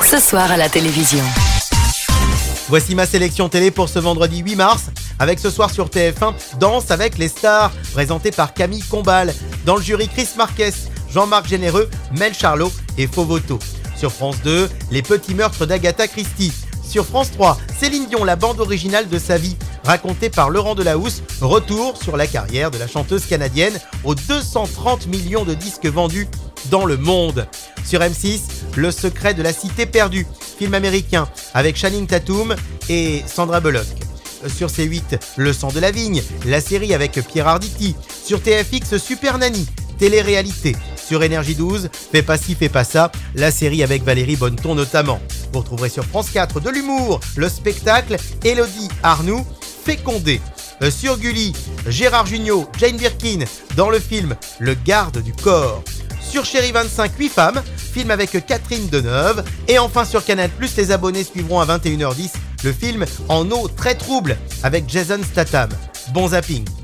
ce soir à la télévision. Voici ma sélection télé pour ce vendredi 8 mars, avec ce soir sur TF1, Danse avec les stars, présenté par Camille Combal. Dans le jury, Chris Marquez, Jean-Marc Généreux, Mel Charlot et Fovoto. Sur France 2, Les petits meurtres d'Agatha Christie. Sur France 3, Céline Dion, la bande originale de sa vie, racontée par Laurent Delahousse. Retour sur la carrière de la chanteuse canadienne aux 230 millions de disques vendus dans le monde. Sur M6, Le secret de la cité perdue, film américain avec Channing Tatum et Sandra Bullock. Sur C8, Le sang de la vigne, la série avec Pierre Arditi. Sur TFX, Super Nanny, télé-réalité. Sur Énergie 12, Fais pas ci, fais pas ça, la série avec Valérie Bonneton notamment. Vous retrouverez sur France 4 de l'humour, le spectacle Élodie Arnoux, Fécondé. Sur Gulli, Gérard Jugnot, Jane Birkin, dans le film Le garde du corps. Sur Chérie 25, 8 femmes, film avec Catherine Deneuve. Et enfin sur Canal+, les abonnés suivront à 21h10 le film En eau très trouble avec Jason Statham. Bon zapping.